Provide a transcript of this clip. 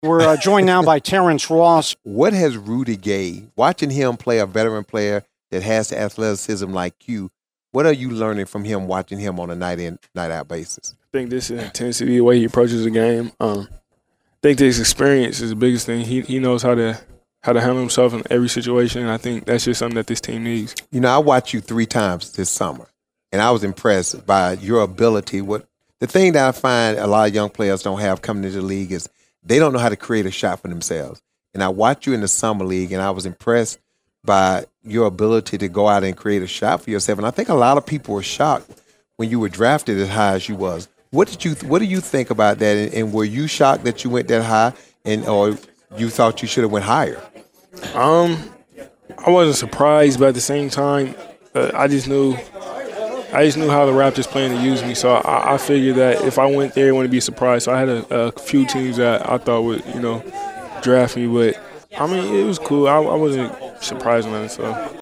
We're joined now by Terrence Ross. What has Rudy Gay, watching him play a veteran player that has athleticism like you, what are you learning from him watching him on a night-in, night-out basis? I think this is intensity, the way he approaches the game. I think this experience is the biggest thing. He knows how to handle himself in every situation, and I think that's just something that this team needs. You know, I watched you 3 times this summer, and I was impressed by your ability. The thing that I find a lot of young players don't have coming into the league is they don't know how to create a shot for themselves. And I watched you in the summer league, and I was impressed by your ability to go out and create a shot for yourself. And I think a lot of people were shocked when you were drafted as high as you was. What do you think about that? And were you shocked that you went that high, or you thought you should have went higher? I wasn't surprised, but at the same time, I just knew how the Raptors plan to use me. So I figured that if I went there, it wouldn't be a surprise. So I had a few teams that I thought would, draft me. But, I mean, it was cool. I wasn't surprised on that. So